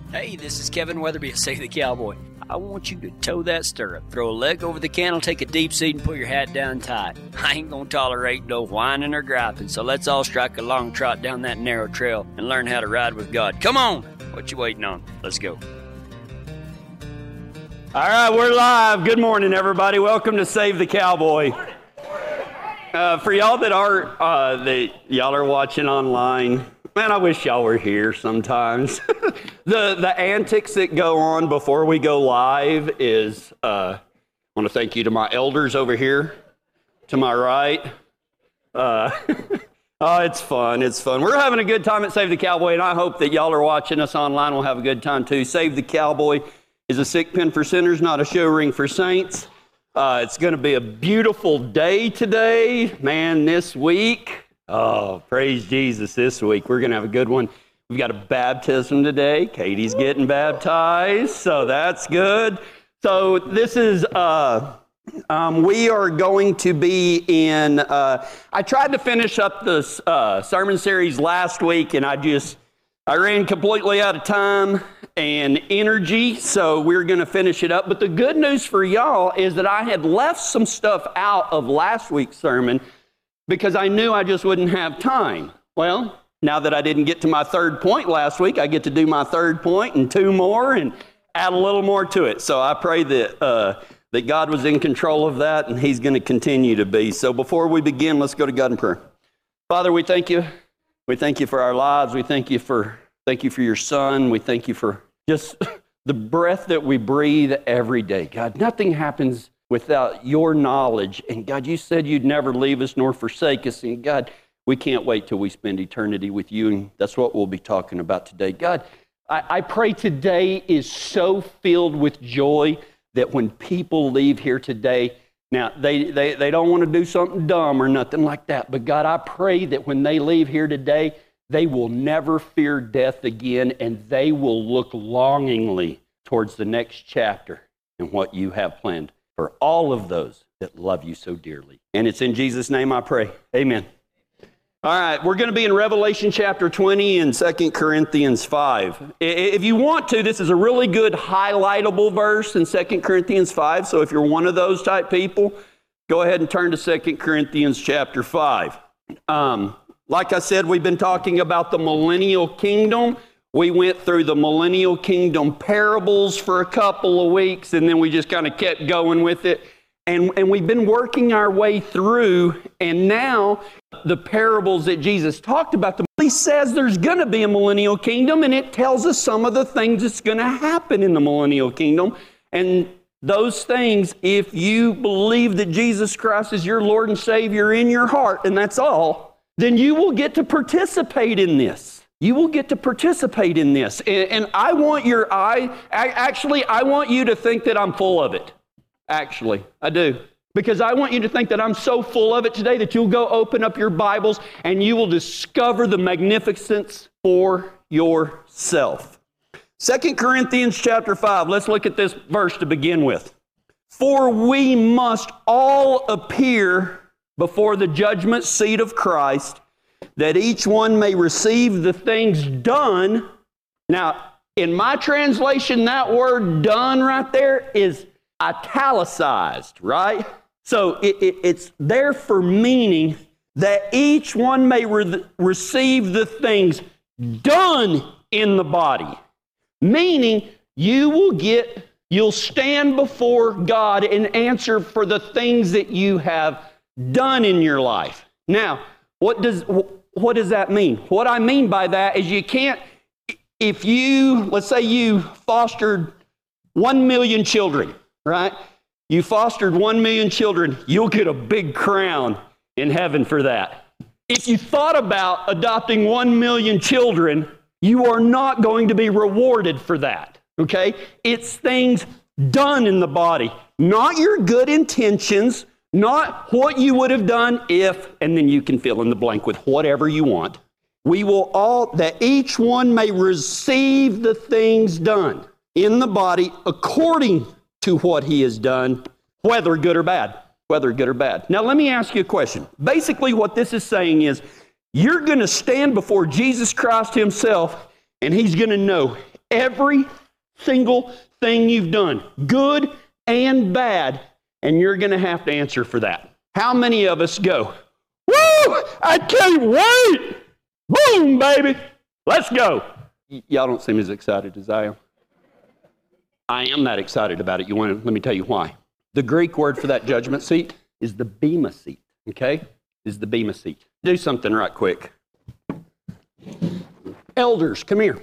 Hey, this is Kevin Weatherby of Save the Cowboy. I want you to toe that stirrup, throw a leg over the cantle, take a deep seat, and put your hat down tight. I ain't gonna tolerate no whining or griping, so let's all strike a long trot down that narrow trail and learn how to ride with God. Come on! What you waiting on? Let's go. All right, we're live. Good morning, everybody. Welcome to Save the Cowboy. For y'all that y'all are watching online, man, I wish y'all were here sometimes. The antics that go on before we go live is, I want to thank you to my elders over here, to my right. Oh, it's fun. It's fun. We're having a good time at Save the Cowboy, and I hope that y'all are watching us online will have a good time too. Save the Cowboy is a sick pen for sinners, not a show ring for saints. It's going to be a beautiful day today, man, this week. Oh, praise Jesus this week. We're going to have a good one. We've got a baptism today. Katie's getting baptized, so that's good. So this is, we are going to be in, I tried to finish up this sermon series last week, and I ran completely out of time and energy, so we're going to finish it up. But the good news for y'all is that I had left some stuff out of last week's sermon because I knew I just wouldn't have time. Well, now that I didn't get to my third point last week, I get to do my third point and two more and add a little more to it. So I pray that that God was in control of that, and He's going to continue to be. So before we begin, let's go to God in prayer. Father, we thank you. We thank you for our lives. We thank you for your Son. We thank you for just the breath that we breathe every day. God, nothing happens without your knowledge. And God, you said you'd never leave us nor forsake us. And God, we can't wait till we spend eternity with you. And that's what we'll be talking about today. God, I pray today is so filled with joy that when people leave here today, now they don't want to do something dumb or nothing like that. But God, I pray that when they leave here today, they will never fear death again, and they will look longingly towards the next chapter and what you have planned for all of those that love you so dearly. And it's in Jesus' name I pray. Amen. All right, we're going to be in Revelation chapter 20 and 2 Corinthians 5. If you want to, this is a really good highlightable verse in 2 Corinthians 5. So if you're one of those type people, go ahead and turn to 2 Corinthians chapter 5. Like I said, we've been talking about the millennial kingdom. We went through the millennial kingdom parables for a couple of weeks, and then we just kind of kept going with it. And we've been working our way through, and now the parables that Jesus talked about, He says there's going to be a millennial kingdom, and it tells us some of the things that's going to happen in the millennial kingdom. And those things, if you believe that Jesus Christ is your Lord and Savior in your heart, and that's all, then you will get to participate in this. You will get to participate in this. And I want I want you to think that I'm full of it. Actually, I do. Because I want you to think that I'm so full of it today that you'll go open up your Bibles and you will discover the magnificence for yourself. 2 Corinthians chapter 5. Let's look at this verse to begin with. For we must all appear before the judgment seat of Christ, that each one may receive the things done. Now, in my translation, that word done right there is italicized, right? So it's there for meaning that each one may receive the things done in the body. Meaning you'll stand before God and answer for the things that you have done in your life. Now, what does that mean? What I mean by that is you can't, let's say you fostered 1 million children, right? You fostered 1 million children, you'll get a big crown in heaven for that. If you thought about adopting 1 million children, you are not going to be rewarded for that, okay? It's things done in the body, not your good intentions, not what you would have done if, and then you can fill in the blank with whatever you want. We will all, that each one may receive the things done in the body according to what he has done, whether good or bad. Whether good or bad. Now, let me ask you a question. Basically, what this is saying is, you're going to stand before Jesus Christ himself, and he's going to know every single thing you've done, good and bad, and you're going to have to answer for that. How many of us go, woo, I can't wait, boom, baby, let's go. Y'all don't seem as excited as I am. I am that excited about it. Let me tell you why. The Greek word for that judgment seat is the bema seat, okay? Is the bema seat. Do something right quick. Elders, come here.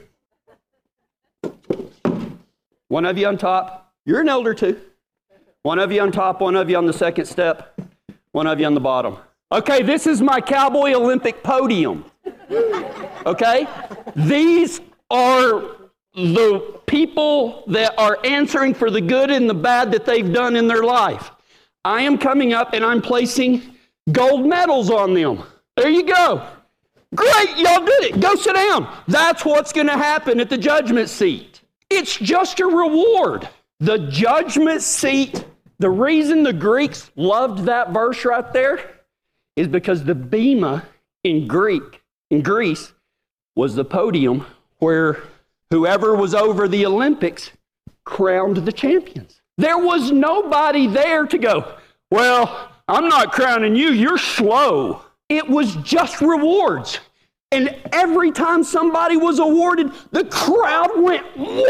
One of you on top. You're an elder too. One of you on top, one of you on the second step, one of you on the bottom. Okay, this is my Cowboy Olympic podium. Okay? These are the people that are answering for the good and the bad that they've done in their life. I am coming up and I'm placing gold medals on them. There you go. Great, y'all did it. Go sit down. That's what's going to happen at the judgment seat. It's just a reward. The judgment seat, the reason the Greeks loved that verse right there is because the bema in Greece, was the podium where whoever was over the Olympics crowned the champions. There was nobody there to go, well, I'm not crowning you, you're slow. It was just rewards. And every time somebody was awarded, the crowd went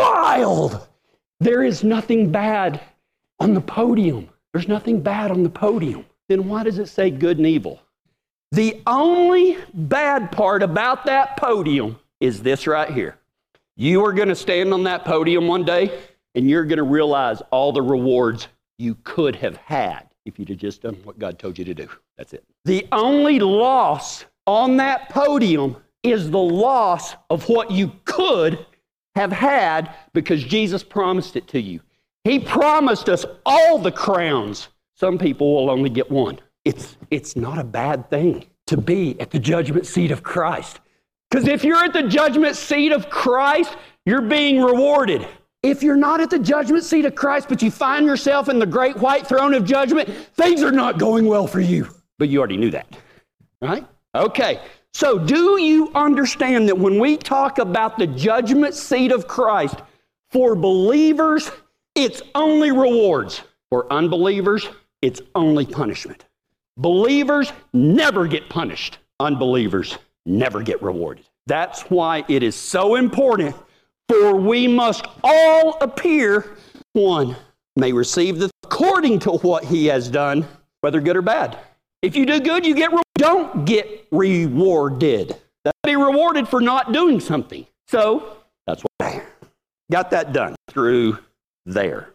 wild. There is nothing bad on the podium. There's nothing bad on the podium. Then why does it say good and evil? The only bad part about that podium is this right here. You are going to stand on that podium one day, and you're going to realize all the rewards you could have had if you'd have just done what God told you to do. That's it. The only loss on that podium is the loss of what you could have had because Jesus promised it to you. He promised us all the crowns. Some people will only get one. It's not a bad thing to be at the judgment seat of Christ. Because if you're at the judgment seat of Christ, you're being rewarded. If you're not at the judgment seat of Christ, but you find yourself in the great white throne of judgment, things are not going well for you. But you already knew that, right? Okay, so do you understand that when we talk about the judgment seat of Christ, for believers, it's only rewards. For unbelievers, it's only punishment. Believers never get punished. Unbelievers never get rewarded. That's why it is so important, for we must all appear, one may receive according to what he has done, whether good or bad. If you do good, you don't get rewarded. That'll be rewarded for not doing something. So that's what I got that done through there.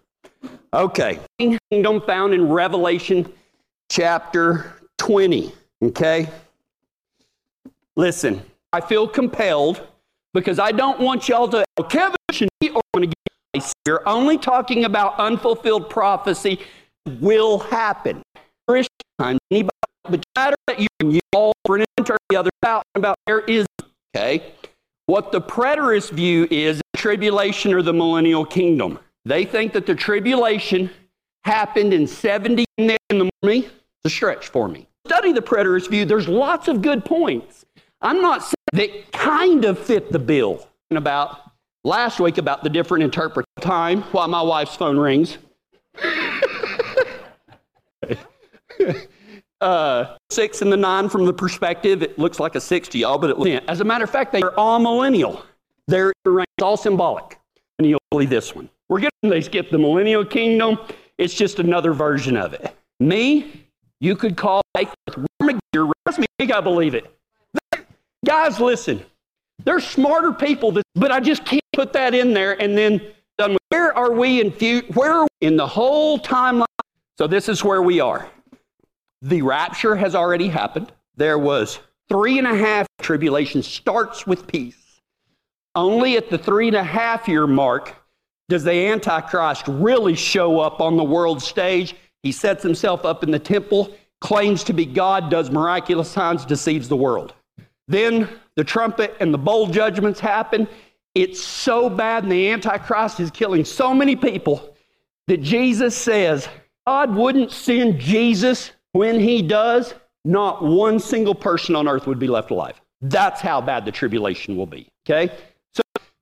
Okay, kingdom found in Revelation chapter 20. Okay? Listen, I feel compelled because I don't want y'all to, Kevin should be going to get you're only talking about unfulfilled prophecy will happen. Christian time, anybody, but matter that you all for an interview the other about there is, okay? What the preterist view is the tribulation or the millennial kingdom. They think that the tribulation happened in 70 in the morning. It's a stretch for me. Study the preterist view. There's lots of good points. I'm not saying that kind of fit the bill. About last week about the different interpretation time while my wife's phone rings. 6 and the 9 from the perspective, it looks like a 6 to y'all, but as a matter of fact, they are all millennial. They're all symbolic. And you'll believe this one. They skip the millennial kingdom. It's just another version of it. Me, you could call Armageddon. Trust me, I think I believe it. Guys, listen. There's smarter people, but I just can't put that in there and then done. Where are we where are we in the whole timeline? So this is where we are. The rapture has already happened. There was 3.5 tribulation starts with peace. Only at the 3.5 year mark does the Antichrist really show up on the world stage. He sets himself up in the temple, claims to be God, does miraculous signs, deceives the world. Then the trumpet and the bowl judgments happen. It's so bad, and the Antichrist is killing so many people that Jesus says God wouldn't send Jesus when he does. Not one single person on earth would be left alive. That's how bad the tribulation will be. Okay? So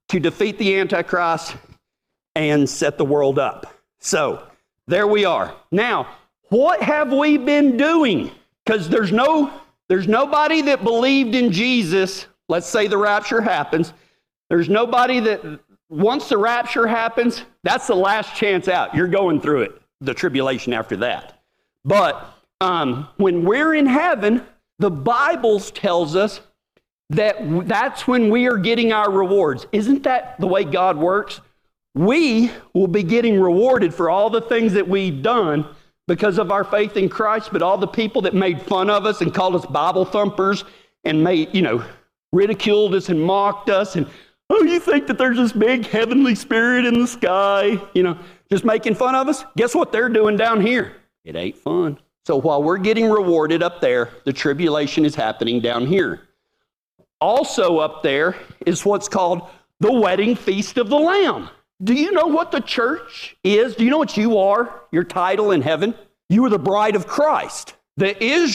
to defeat the Antichrist and set the world up. So there we are. Now, what have we been doing? Because there's nobody that believed in Jesus. Let's say the rapture happens. There's nobody that, once the rapture happens, that's the last chance out. You're going through it, the tribulation after that. But when we're in heaven, the Bible tells us that that's when we are getting our rewards. Isn't that the way God works? We will be getting rewarded for all the things that we've done because of our faith in Christ, but all the people that made fun of us and called us Bible thumpers and ridiculed us and mocked us and, oh, you think that there's this big heavenly spirit in the sky, just making fun of us? Guess what they're doing down here? It ain't fun. So while we're getting rewarded up there, the tribulation is happening down here. Also up there is what's called the wedding feast of the Lamb. Do you know what the church is? Do you know what you are? Your title in heaven? You are the bride of Christ. The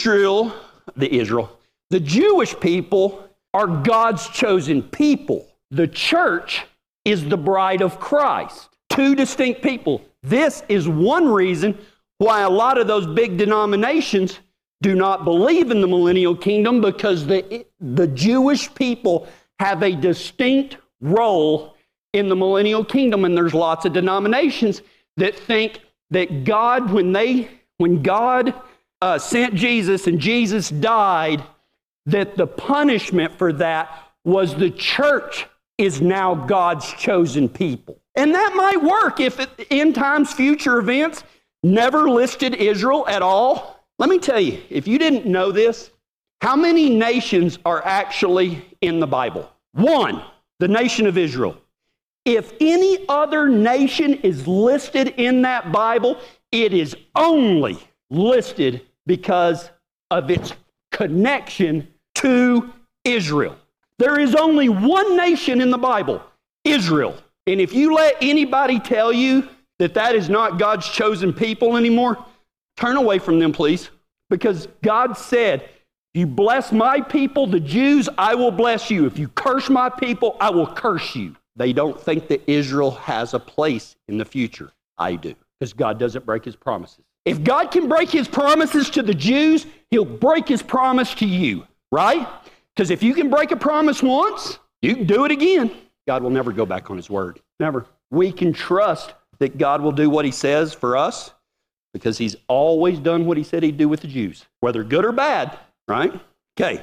Jewish people are God's chosen people. The church is the bride of Christ. Two distinct people. This is one reason why a lot of those big denominations do not believe in the millennial kingdom, because the Jewish people have a distinct role in the millennial kingdom, and there's lots of denominations that think that God, when God sent Jesus and Jesus died, that the punishment for that was the church is now God's chosen people. And that might work if end times future events never listed Israel at all. Let me tell you, if you didn't know this, how many nations are actually in the Bible? One, the nation of Israel. If any other nation is listed in that Bible, it is only listed because of its connection to Israel. There is only one nation in the Bible, Israel. And if you let anybody tell you that that is not God's chosen people anymore, turn away from them, please. Because God said, you bless my people, the Jews, I will bless you. If you curse my people, I will curse you. They don't think that Israel has a place in the future. I do, because God doesn't break his promises. If God can break his promises to the Jews, he'll break his promise to you, right? Because if you can break a promise once, you can do it again. God will never go back on his word. Never. We can trust that God will do what he says for us, because he's always done what he said he'd do with the Jews, whether good or bad, right? Okay.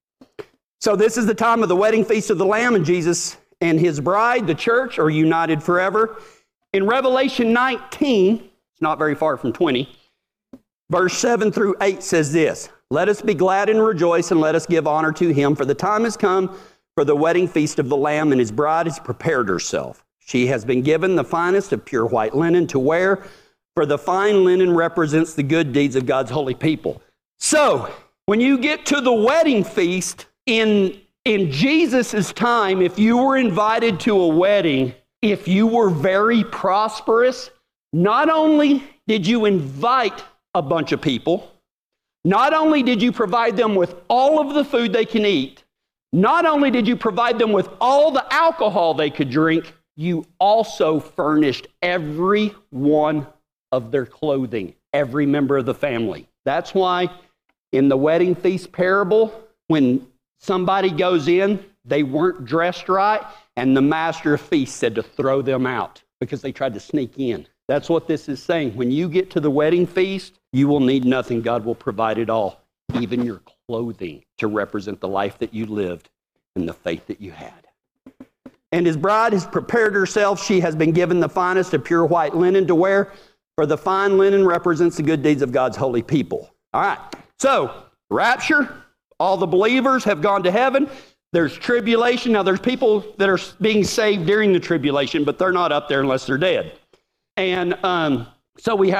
So this is the time of the wedding feast of the Lamb, and Jesus and his bride, the church, are united forever. In Revelation 19, it's not very far from 20, verse 7 through 8 says this, let us be glad and rejoice, and let us give honor to him, for the time has come for the wedding feast of the Lamb, and his bride has prepared herself. She has been given the finest of pure white linen to wear, for the fine linen represents the good deeds of God's holy people. So, when you get to the wedding feast, in Jesus' time, if you were invited to a wedding, if you were very prosperous, not only did you invite a bunch of people, not only did you provide them with all of the food they can eat, not only did you provide them with all the alcohol they could drink, you also furnished every one of their clothing, every member of the family. That's why in the wedding feast parable, when somebody goes in, they weren't dressed right, and the master of feast said to throw them out because they tried to sneak in. That's what this is saying. When you get to the wedding feast, you will need nothing. God will provide it all, even your clothing, to represent the life that you lived and the faith that you had. And his bride has prepared herself. She has been given the finest of pure white linen to wear, for the fine linen represents the good deeds of God's holy people. All right, so rapture, all the believers have gone to heaven. There's tribulation. Now, there's people that are being saved during the tribulation, but they're not up there unless they're dead. And so we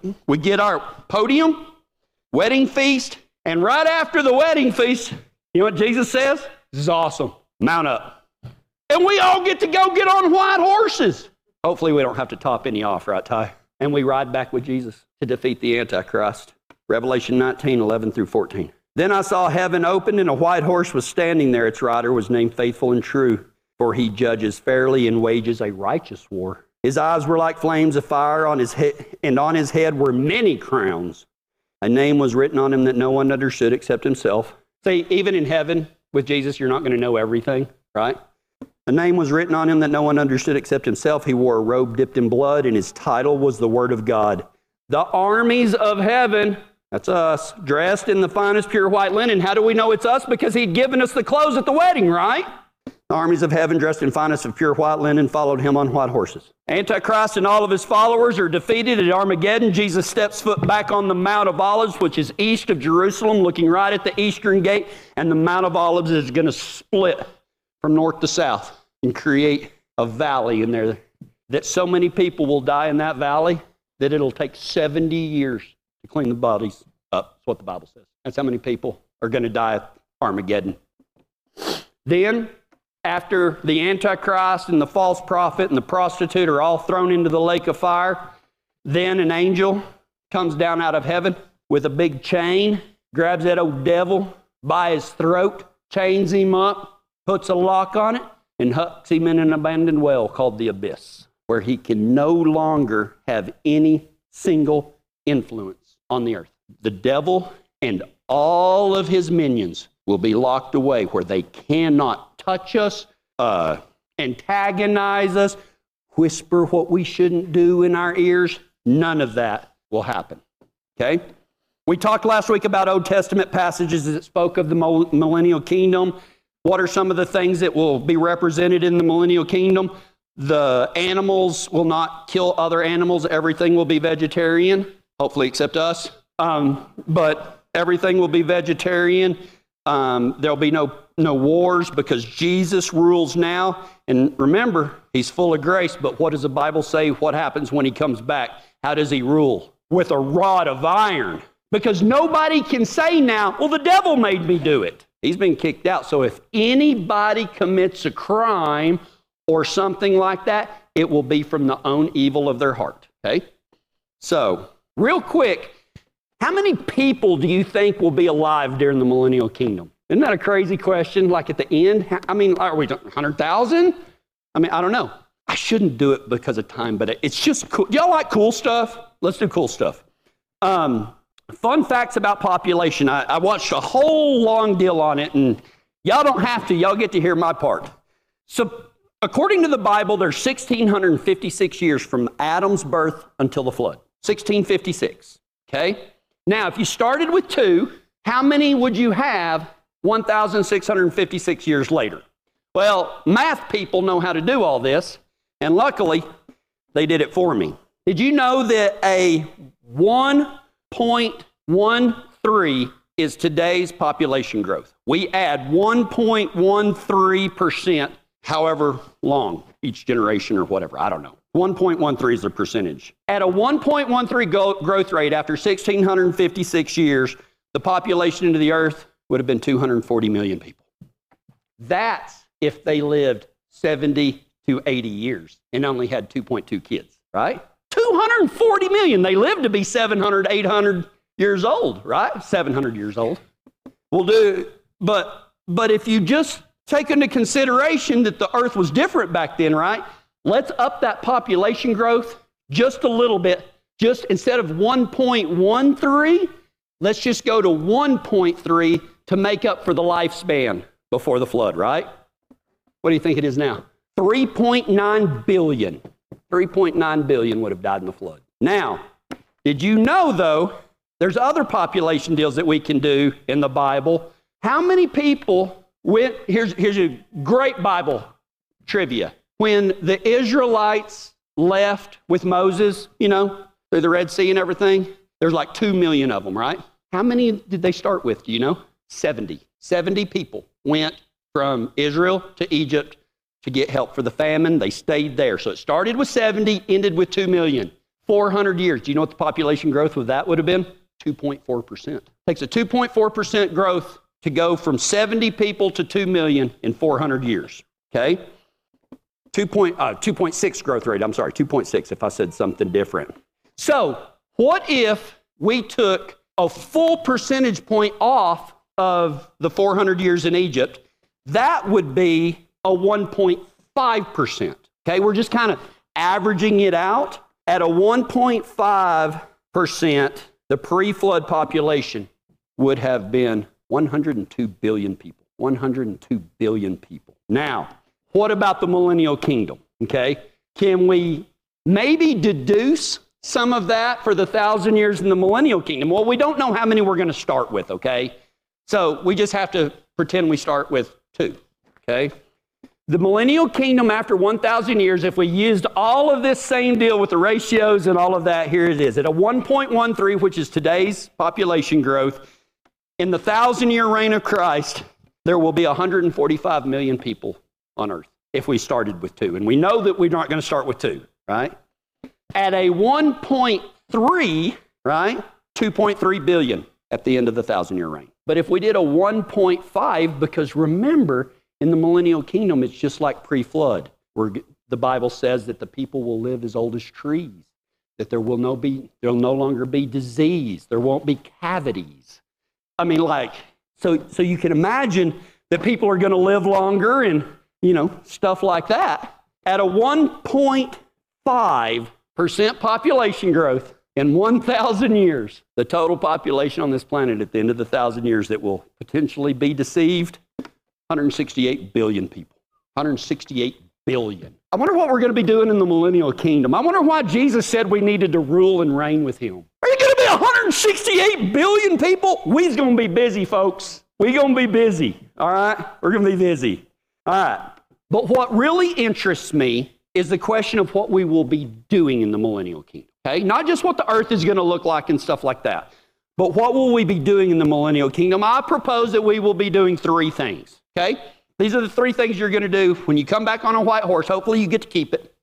get our podium, wedding feast, and right after the wedding feast, you know what Jesus says? This is awesome. Mount up. And we all get to go get on white horses. Hopefully we don't have to top any off, right, Ty? And we ride back with Jesus to defeat the Antichrist. Revelation 19, 11 through 14. Then I saw heaven opened, and a white horse was standing there. Its rider was named Faithful and True. for he judges fairly and wages a righteous war. His eyes were like flames of fire on his head, and on his head were many crowns. A name was written on him that no one understood except himself. See, even in heaven with Jesus, you're not going to know everything, right? A name was written on him that no one understood except himself. He wore a robe dipped in blood, and his title was the Word of God. The armies of heaven, that's us, dressed in the finest pure white linen. How do we know it's us? Because he'd given us the clothes at the wedding, right? The armies of heaven, dressed in finest of pure white linen, followed him on white horses. Antichrist and all of his followers are defeated at Armageddon. Jesus steps foot back on the Mount of Olives, which is east of Jerusalem, looking right at the eastern gate. And the Mount of Olives is going to split from north to south and create a valley in there that so many people will die in that valley that it'll take 70 years to clean the bodies up. That's what the Bible says. That's how many people are going to die at Armageddon. Then, after the Antichrist and the false prophet and the prostitute are all thrown into the lake of fire, then an angel comes down out of heaven with a big chain, grabs that old devil by his throat, chains him up, puts a lock on it, and hucks him in an abandoned well called the abyss, where he can no longer have any single influence on the earth. The devil and all of his minions will be locked away where they cannot touch us, antagonize us, whisper what we shouldn't do in our ears. None of that will happen. Okay? We talked last week about Old Testament passages that spoke of the millennial kingdom. What are some of the things that will be represented in the millennial kingdom? The animals will not kill other animals. Everything will be vegetarian, hopefully except us. But everything will be vegetarian. There'll be no wars because Jesus rules now. And remember, he's full of grace. But what does the Bible say? What happens when he comes back? How does he rule? With a rod of iron. Because nobody can say now, well, the devil made me do it. He's been kicked out. So if anybody commits a crime or something like that, it will be from the own evil of their heart. Okay? So, real quick, how many people do you think will be alive during the millennial kingdom? Isn't that a crazy question? Like at the end? I mean, are we 100,000? I mean, I don't know. I shouldn't do it because of time, but it's just cool. Y'all like cool stuff? Let's do cool stuff. Fun facts about population. I watched a whole long deal on it, and y'all don't have to. Y'all get to hear my part. So, according to the Bible, there's 1,656 years from Adam's birth until the flood. 1,656. Okay? Now, if you started with 2, how many would you have 1,656 years later? Well, math people know how to do all this, and luckily, they did it for me. Did you know that a 1.13 is today's population growth? We add 1.13%, however long, each generation or whatever, I don't know. 1.13 is the percentage. At a 1.13 growth rate after 1,656 years, the population of the earth would have been 240 million people. That's if they lived 70 to 80 years and only had 2.2 kids, right? 240 million. They lived to be 700, 800 years old, right? 700 years old. We'll do, but if you just take into consideration that the earth was different back then, right? Let's up that population growth just a little bit. Just instead of 1.13, let's just go to 1.3 to make up for the lifespan before the flood, right? What do you think it is now? 3.9 billion. 3.9 billion would have died in the flood. Now, did you know, though, there's other population deals that we can do in the Bible. How many people went, here's a great Bible trivia. When the Israelites left with Moses, you know, through the Red Sea and everything, there's like 2 million of them, right? How many did they start with, do you know? 70. 70 people went from Israel to Egypt to get help for the famine. They stayed there. So it started with 70, ended with 2 million. 400 years. Do you know what the population growth of that would have been? 2.4%. Takes a 2.4% growth to go from 70 people to 2 million in 400 years. Okay? 2.6 growth rate. I'm sorry, 2.6 if I said something different. So what if we took a full percentage point off of the 400 years in Egypt? That would be a 1.5%. Okay, we're just kind of averaging it out. At a 1.5%, the pre-flood population would have been 102 billion people. 102 billion people. Now, what about the millennial kingdom? Okay, can we maybe deduce some of that for the 1,000 years in the millennial kingdom? Well, we don't know how many we're going to start with, okay? So we just have to pretend we start with 2, okay? The millennial kingdom after 1,000 years, if we used all of this same deal with the ratios and all of that, here it is. At a 1.13, which is today's population growth, in the 1,000-year reign of Christ, there will be 145 million people on earth if we started with 2. And we know that we're not going to start with 2, right? At a 1.3, right, 2.3 billion at the end of the 1,000-year reign. But if we did a 1.5, because remember, in the millennial kingdom, it's just like pre-flood, where the Bible says that the people will live as old as trees, that there'll no longer be disease, there won't be cavities. I mean, so you can imagine that people are going to live longer and, stuff like that. At a 1.5% population growth in 1,000 years, the total population on this planet at the end of the 1,000 years that will potentially be deceived, 168 billion people. 168 billion. I wonder what we're going to be doing in the millennial kingdom. I wonder why Jesus said we needed to rule and reign with him. Are you going to be 168 billion people? We's going to be busy, folks. We're going to be busy, all right? We're going to be busy, all right? But what really interests me is the question of what we will be doing in the millennial kingdom, okay? Not just what the earth is going to look like and stuff like that, but what will we be doing in the millennial kingdom? I propose that we will be doing 3 things, okay? These are the 3 things you're going to do when you come back on a white horse. Hopefully you get to keep it.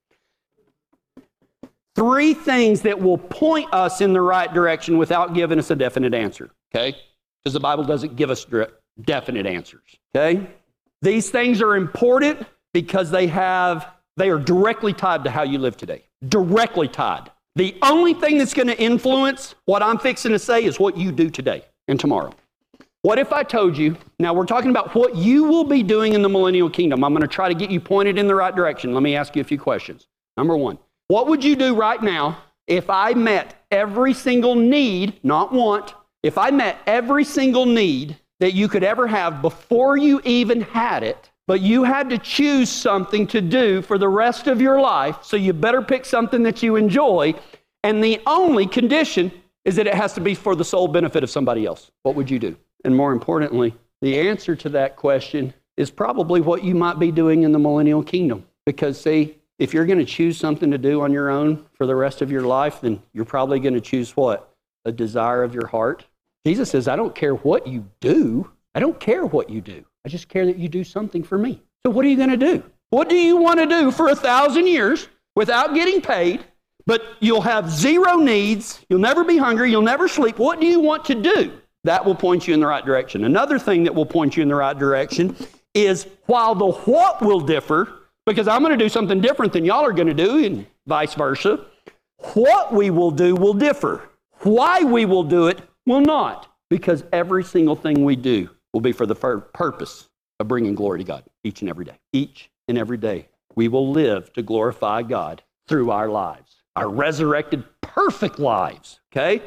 3 things that will point us in the right direction without giving us a definite answer, okay? Because the Bible doesn't give us definite answers, okay? These things are important because they are directly tied to how you live today. Directly tied. The only thing that's going to influence what I'm fixing to say is what you do today and tomorrow. What if I told you, now we're talking about what you will be doing in the millennial kingdom. I'm going to try to get you pointed in the right direction. Let me ask you a few questions. Number 1, what would you do right now if I met every single need, not want, if I met every single need that you could ever have before you even had it, but you had to choose something to do for the rest of your life, so you better pick something that you enjoy, and the only condition is that it has to be for the sole benefit of somebody else? What would you do? And more importantly, the answer to that question is probably what you might be doing in the millennial kingdom. Because see, if you're going to choose something to do on your own for the rest of your life, then you're probably going to choose what? A desire of your heart. Jesus says, I don't care what you do. I don't care what you do. I just care that you do something for me. So what are you going to do? What do you want to do for 1,000 years without getting paid, but you'll have 0 needs, you'll never be hungry, you'll never sleep? What do you want to do? That will point you in the right direction. Another thing that will point you in the right direction is while the what will differ, because I'm going to do something different than y'all are going to do and vice versa, what we will do will differ. Why we will do it will not, because every single thing we do will be for the purpose of bringing glory to God each and every day. Each and every day we will live to glorify God through our lives, our resurrected, perfect lives, okay?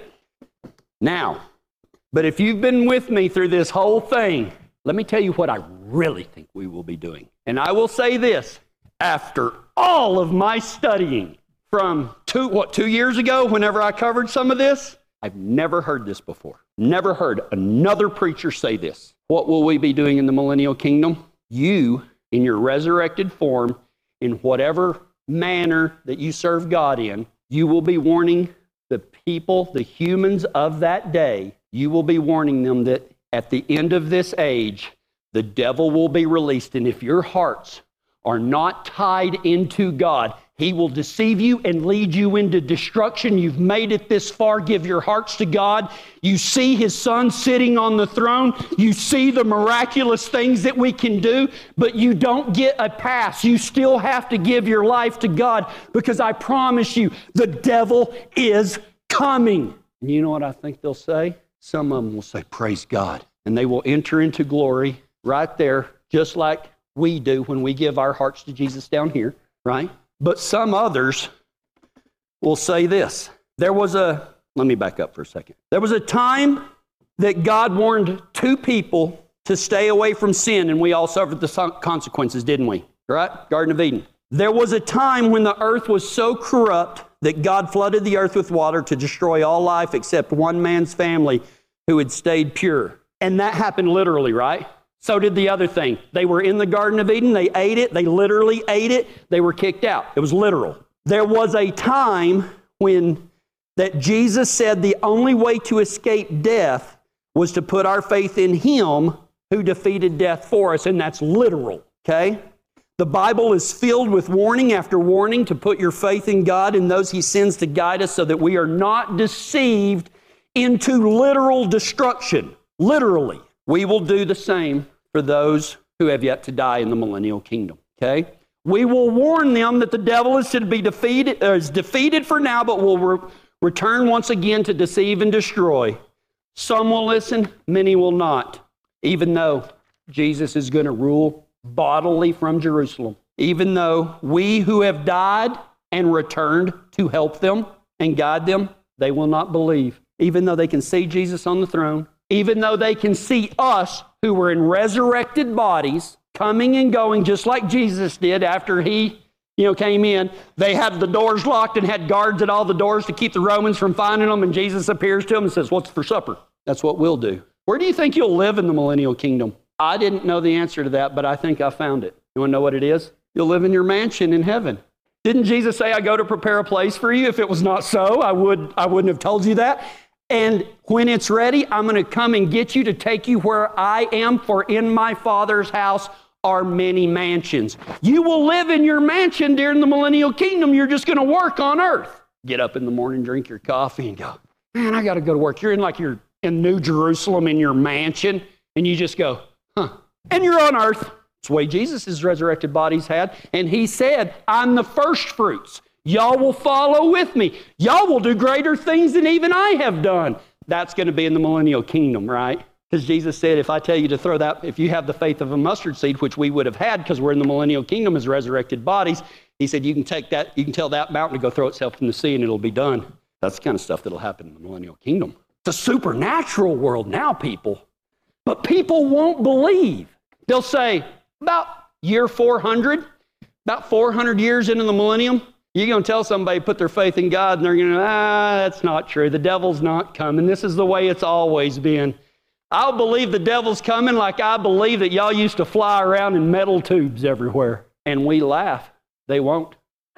Now, but if you've been with me through this whole thing, let me tell you what I really think we will be doing. And I will say this, after all of my studying from 2 years ago, whenever I covered some of this, I've never heard this before. Never heard another preacher say this. What will we be doing in the millennial kingdom? You, in your resurrected form, in whatever manner that you serve God in, you will be warning the people, the humans of that day, you will be warning them that at the end of this age, the devil will be released. And if your hearts are not tied into God, he will deceive you and lead you into destruction. You've made it this far. Give your hearts to God. You see his son sitting on the throne. You see the miraculous things that we can do, but you don't get a pass. You still have to give your life to God, because I promise you, the devil is coming. And you know what I think they'll say? Some of them will say, praise God. And they will enter into glory right there, just like we do when we give our hearts to Jesus down here, right? But some others will say this. Let me back up for a second. There was a time that God warned two people to stay away from sin, and we all suffered the consequences, didn't we? Right? Garden of Eden. There was a time when the earth was so corrupt that God flooded the earth with water to destroy all life except one man's family who had stayed pure. And that happened literally, right? So did the other thing. They were in the Garden of Eden. They ate it. They literally ate it. They were kicked out. It was literal. There was a time when that Jesus said the only way to escape death was to put our faith in Him who defeated death for us, and that's literal, okay? The Bible is filled with warning after warning to put your faith in God and those He sends to guide us so that we are not deceived into literal destruction. Literally. We will do the same for those who have yet to die in the millennial kingdom, okay? We will warn them that the devil is to be defeated for now, but will return once again to deceive and destroy. Some will listen, many will not, even though Jesus is going to rule bodily from Jerusalem. Even though we who have died and returned to help them and guide them, they will not believe. Even though they can see Jesus on the throne, even though they can see us who were in resurrected bodies coming and going just like Jesus did after He came in. They had the doors locked and had guards at all the doors to keep the Romans from finding them, and Jesus appears to them and says, "What's for supper?" That's what we'll do. Where do you think you'll live in the millennial kingdom? I didn't know the answer to that, but I think I found it. You want to know what it is? You'll live in your mansion in heaven. Didn't Jesus say, "I go to prepare a place for you"? If it was not so, I wouldn't have told you that. And when it's ready, I'm going to come and get you to take you where I am, for in my Father's house are many mansions. You will live in your mansion during the millennial kingdom. You're just going to work on earth. Get up in the morning, drink your coffee, and go, "Man, I got to go to work." You're in New Jerusalem in your mansion, and you just go, "Huh." And you're on earth. It's the way Jesus' resurrected bodies had. And He said, "I'm the first fruits. Y'all will follow with me. Y'all will do greater things than even I have done." That's going to be in the millennial kingdom, right? Because Jesus said, if I tell you to throw that, if you have the faith of a mustard seed, which we would have had because we're in the millennial kingdom as resurrected bodies, He said, you can tell that mountain to go throw itself in the sea and it'll be done. That's the kind of stuff that'll happen in the millennial kingdom. It's a supernatural world now, people. But people won't believe. They'll say, about year 400, about 400 years into the millennium, you're going to tell somebody put their faith in God, and they're going to, that's not true. The devil's not coming. This is the way it's always been. I'll believe the devil's coming like I believe that y'all used to fly around in metal tubes everywhere. And we laugh. They won't.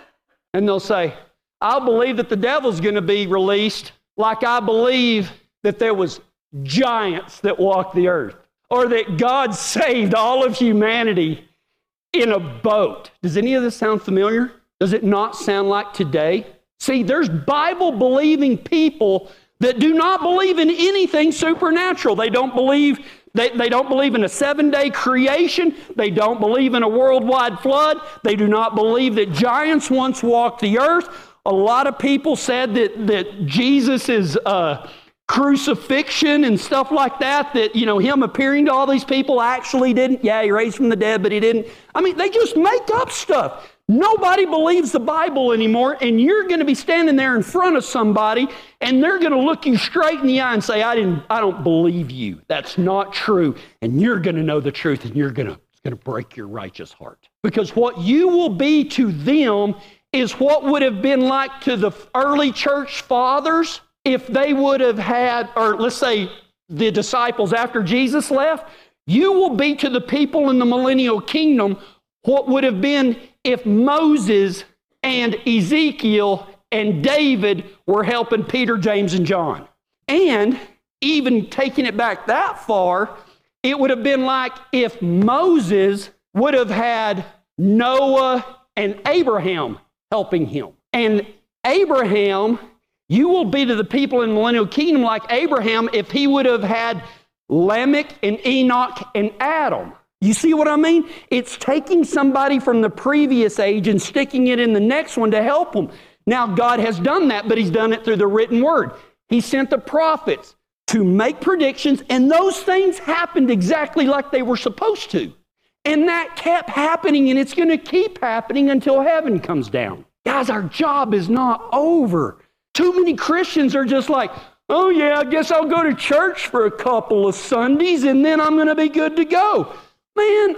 And they'll say, I'll believe that the devil's going to be released like I believe that there was giants that walked the earth, or that God saved all of humanity in a boat. Does any of this sound familiar? Does it not sound like today? See, there's Bible-believing people that do not believe in anything supernatural. They don't believe in a 7-day creation. They don't believe in a worldwide flood. They do not believe that giants once walked the earth. A lot of people said that Jesus' crucifixion and stuff like that, Him appearing to all these people actually didn't. Yeah, He raised from the dead, but He didn't. I mean, they just make up stuff. Nobody believes the Bible anymore, and you're going to be standing there in front of somebody, and they're going to look you straight in the eye and say, I don't believe you. That's not true. And you're going to know the truth, and it's going to break your righteous heart. Because what you will be to them is what would have been like to the early church fathers if they would have had, or let's say the disciples after Jesus left. You will be to the people in the millennial kingdom what would have been if Moses and Ezekiel and David were helping Peter, James, and John. And even taking it back that far, it would have been like if Moses would have had Noah and Abraham helping him. And Abraham, you will be to the people in the millennial kingdom like Abraham if he would have had Lamech and Enoch and Adam. You see what I mean? It's taking somebody from the previous age and sticking it in the next one to help them. Now, God has done that, but He's done it through the written word. He sent the prophets to make predictions, and those things happened exactly like they were supposed to. And that kept happening, and it's going to keep happening until heaven comes down. Guys, our job is not over. Too many Christians are just like, oh yeah, I guess I'll go to church for a couple of Sundays, and then I'm going to be good to go. Man,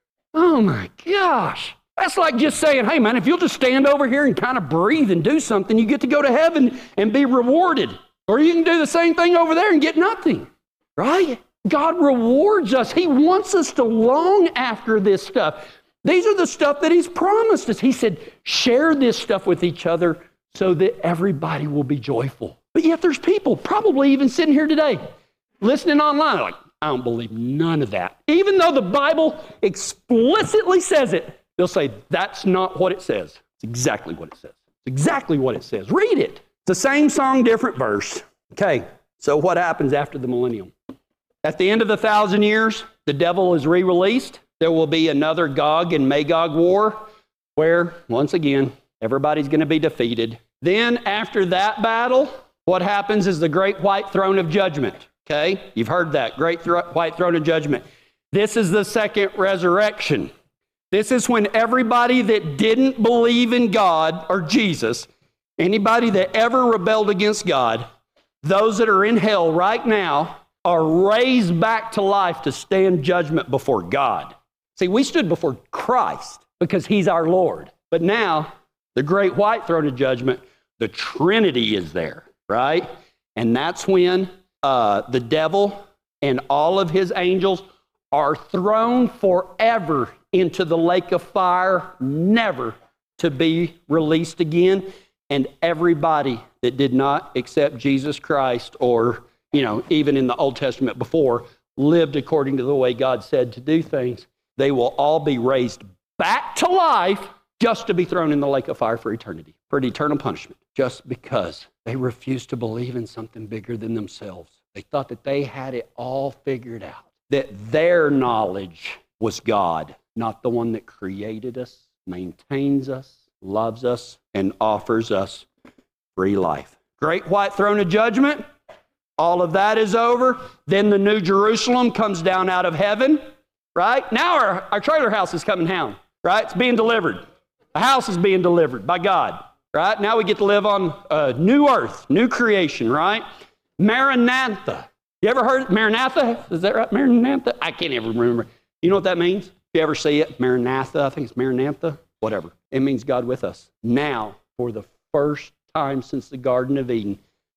oh my gosh. That's like just saying, hey man, if you'll just stand over here and kind of breathe and do something, you get to go to heaven and be rewarded. Or you can do the same thing over there and get nothing, right? God rewards us. He wants us to long after this stuff. These are the stuff that He's promised us. He said, share this stuff with each other so that everybody will be joyful. But yet there's people probably even sitting here today, listening online, like, I don't believe none of that. Even though the Bible explicitly says it, they'll say, that's not what it says. It's exactly what it says. It's exactly what it says. Read it. It's the same song, different verse. Okay, so what happens after the millennium? At the end of the 1,000 years, the devil is re-released. There will be another Gog and Magog war where, once again, everybody's going to be defeated. Then after that battle, what happens is the great white throne of judgment. Okay, you've heard that, great white throne of judgment. This is the second resurrection. This is when everybody that didn't believe in God or Jesus, anybody that ever rebelled against God, those that are in hell right now, are raised back to life to stand judgment before God. See, we stood before Christ because He's our Lord. But now, the great white throne of judgment, the Trinity is there, right? And that's when the devil and all of his angels are thrown forever into the lake of fire, never to be released again. And everybody that did not accept Jesus Christ or even in the Old Testament before, lived according to the way God said to do things, they will all be raised back to life just to be thrown in the lake of fire for eternity, for an eternal punishment, just because they refused to believe in something bigger than themselves. They thought that they had it all figured out, that their knowledge was God, not the one that created us, maintains us, loves us, and offers us free life. Great white throne of judgment. All of that is over. Then the New Jerusalem comes down out of heaven, right? Now our trailer house is coming down, right? It's being delivered. The house is being delivered by God, right? Now we get to live on a new earth, new creation, right? Maranatha. You ever heard Maranatha? Is that right? Maranatha? I can't ever remember. You know what that means? You ever see it? Maranatha, I think it's Maranatha, whatever. It means God with us. Now, for the first time since the Garden of Eden,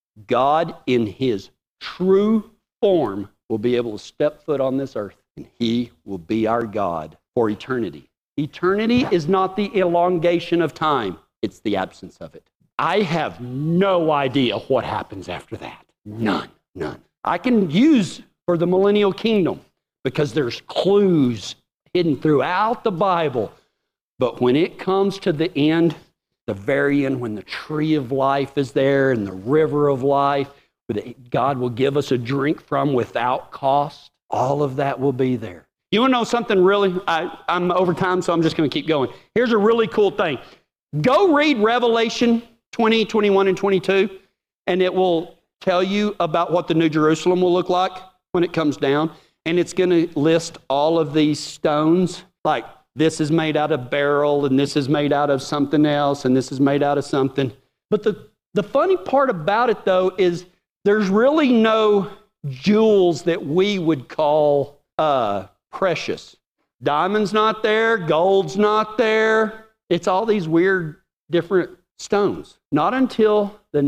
God in His true form will be able to step foot on this earth, and He will be our God for eternity. Eternity is not the elongation of time, it's the absence of it. I have no idea what happens after that. None. I can use for the millennial kingdom because there's clues hidden throughout the Bible. But when it comes to the end, the very end, when the tree of life is there and the river of life, that God will give us a drink from without cost, all of that will be there. You want to know something really? I'm over time, so I'm just going to keep going. Here's a really cool thing. Go read Revelation 20, 21, and 22, and it will tell you about what the New Jerusalem will look like when it comes down. And it's going to list all of these stones, like this is made out of beryl, and this is made out of something else, and this is made out of something. But the funny part about it, though, is there's really no jewels that we would call precious. Diamond's not there, gold's not there. It's all these weird, different stones. Not until the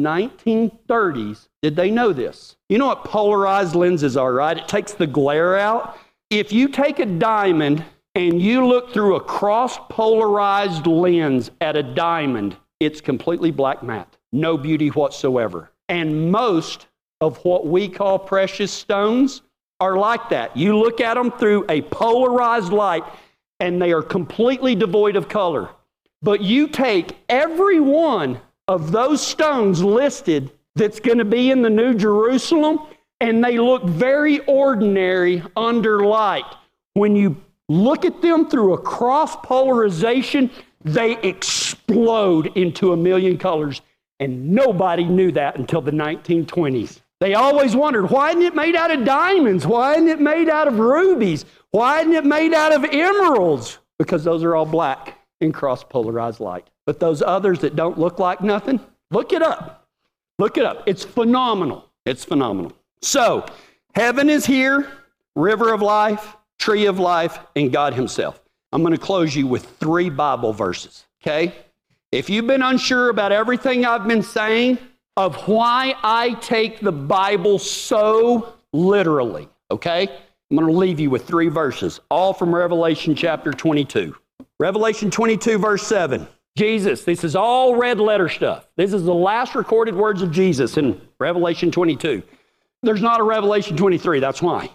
1930s did they know this. You know what polarized lenses are, right? It takes the glare out. If you take a diamond and you look through a cross-polarized lens at a diamond, it's completely black matte. No beauty whatsoever. And most of what we call precious stones are like that. You look at them through a polarized light and they are completely devoid of color. But you take every one of those stones listed that's going to be in the New Jerusalem, and they look very ordinary under light. When you look at them through a cross polarization, they explode into a million colors. And nobody knew that until the 1920s. They always wondered, why isn't it made out of diamonds? Why isn't it made out of rubies? Why isn't it made out of emeralds? Because those are all black in cross-polarized light. But those others that don't look like nothing, look it up. Look it up. It's phenomenal. It's phenomenal. So, heaven is here, river of life, tree of life, and God himself. I'm going to close you with 3 Bible verses, okay? If you've been unsure about everything I've been saying, of why I take the Bible so literally, okay? I'm going to leave you with 3 verses, all from Revelation chapter 22. Revelation 22, verse 7. Jesus, this is all red letter stuff. This is the last recorded words of Jesus in Revelation 22. There's not a Revelation 23, that's why.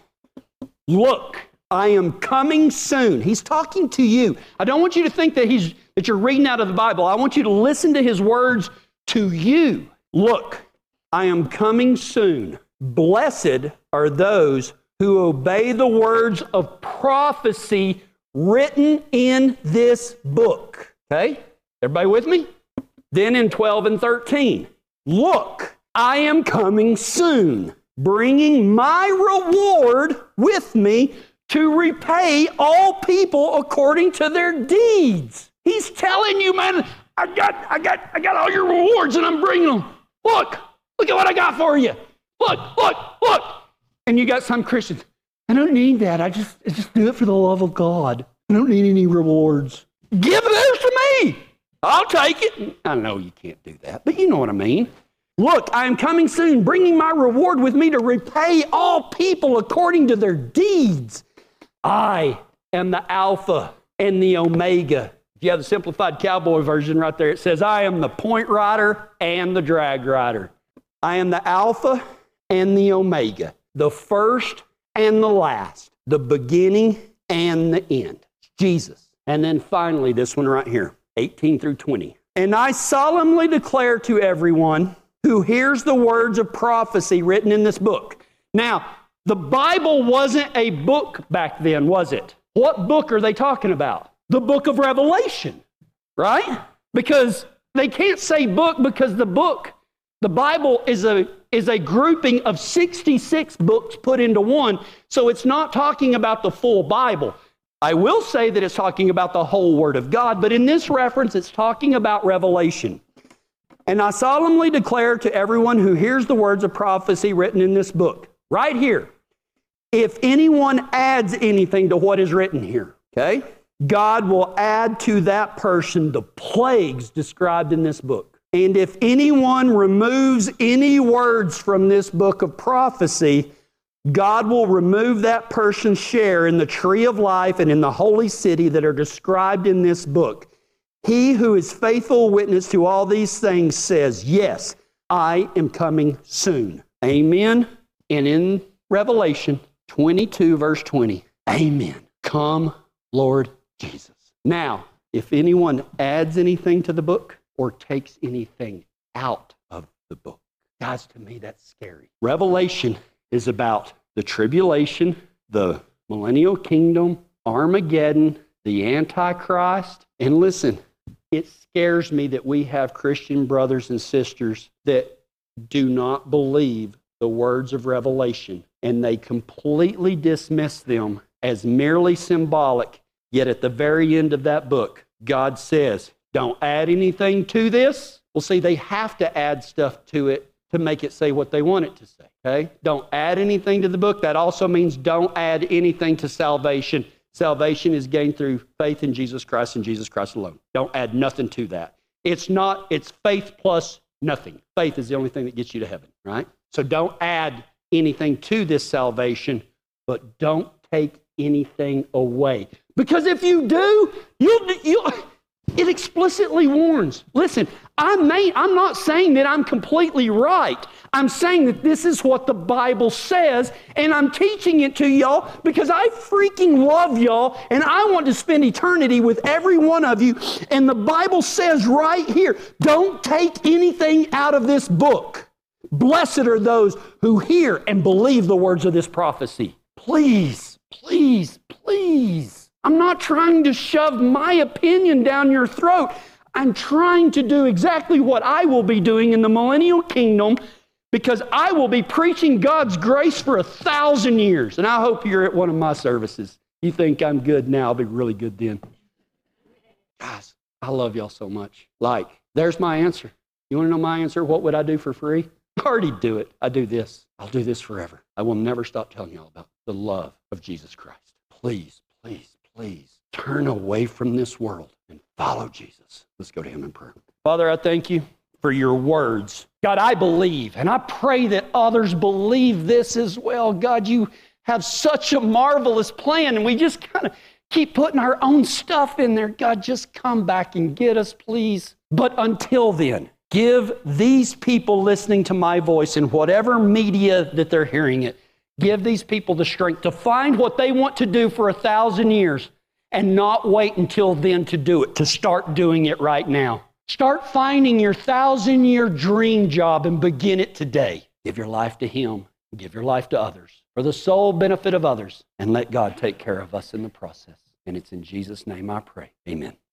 Look, I am coming soon. He's talking to you. I don't want you to think that you're reading out of the Bible. I want you to listen to his words to you. Look, I am coming soon. Blessed are those who obey the words of prophecy written in this book. Okay? Everybody with me? Then in 12 and 13, look, I am coming soon, bringing my reward with me to repay all people according to their deeds. He's telling you, man, I got all your rewards and I'm bringing them. Look at what I got for you. Look. And you got some Christians, I don't need that. I just do it for the love of God. I don't need any rewards. Give those to me. I'll take it. I know you can't do that, but you know what I mean. Look, I am coming soon, bringing my reward with me to repay all people according to their deeds. I am the Alpha and the Omega. If you have the simplified cowboy version right there, it says, I am the point rider and the drag rider. I am the Alpha and the Omega, the first and the last, the beginning and the end. Jesus. And then finally, this one right here, 18 through 20. And I solemnly declare to everyone who hears the words of prophecy written in this book. Now, the Bible wasn't a book back then, was it? What book are they talking about? The book of Revelation, right? Because they can't say book because the Bible is a grouping of 66 books put into one, so it's not talking about the full Bible. I will say that it's talking about the whole Word of God, but in this reference, it's talking about Revelation. And I solemnly declare to everyone who hears the words of prophecy written in this book, right here, if anyone adds anything to what is written here, okay, God will add to that person the plagues described in this book. And if anyone removes any words from this book of prophecy, God will remove that person's share in the tree of life and in the holy city that are described in this book. He who is faithful witness to all these things says, yes, I am coming soon. Amen. And in Revelation 22, verse 20, amen. Come, Lord Jesus. Now, if anyone adds anything to the book or takes anything out of the book, guys, to me, that's scary. Revelation is about the tribulation, the millennial kingdom, Armageddon, the Antichrist. And listen, it scares me that we have Christian brothers and sisters that do not believe the words of Revelation, and they completely dismiss them as merely symbolic. Yet at the very end of that book, God says, don't add anything to this. Well, see, they have to add stuff to it to make it say what they want it to say, okay? Don't add anything to the book. That also means don't add anything to salvation. Salvation is gained through faith in Jesus Christ and Jesus Christ alone. Don't add nothing to that. It's faith plus nothing. Faith is the only thing that gets you to heaven, right? So don't add anything to this salvation, but don't take anything away. Because if you do, it explicitly warns. Listen, I'm not saying that I'm completely right. I'm saying that this is what the Bible says, and I'm teaching it to y'all because I freaking love y'all, and I want to spend eternity with every one of you. And the Bible says right here, don't take anything out of this book. Blessed are those who hear and believe the words of this prophecy. Please, please, please. I'm not trying to shove my opinion down your throat. I'm trying to do exactly what I will be doing in the millennial kingdom because I will be preaching God's grace for 1,000 years. And I hope you're at one of my services. You think I'm good now, I'll be really good then. Guys, I love y'all so much. There's my answer. You want to know my answer? What would I do for free? I already do it. I do this. I'll do this forever. I will never stop telling y'all about the love of Jesus Christ. Please, please, please turn away from this world and follow Jesus. Let's go to him in prayer. Father, I thank you for your words. God, I believe, and I pray that others believe this as well. God, you have such a marvelous plan, and we just kind of keep putting our own stuff in there. God, just come back and get us, please. But until then, give these people listening to my voice in whatever media that they're hearing it, give these people the strength to find what they want to do for 1,000 years and not wait until then to do it, to start doing it right now. Start finding your 1,000-year dream job and begin it today. Give your life to him. Give your life to others for the sole benefit of others, and let God take care of us in the process. And it's in Jesus' name I pray. Amen.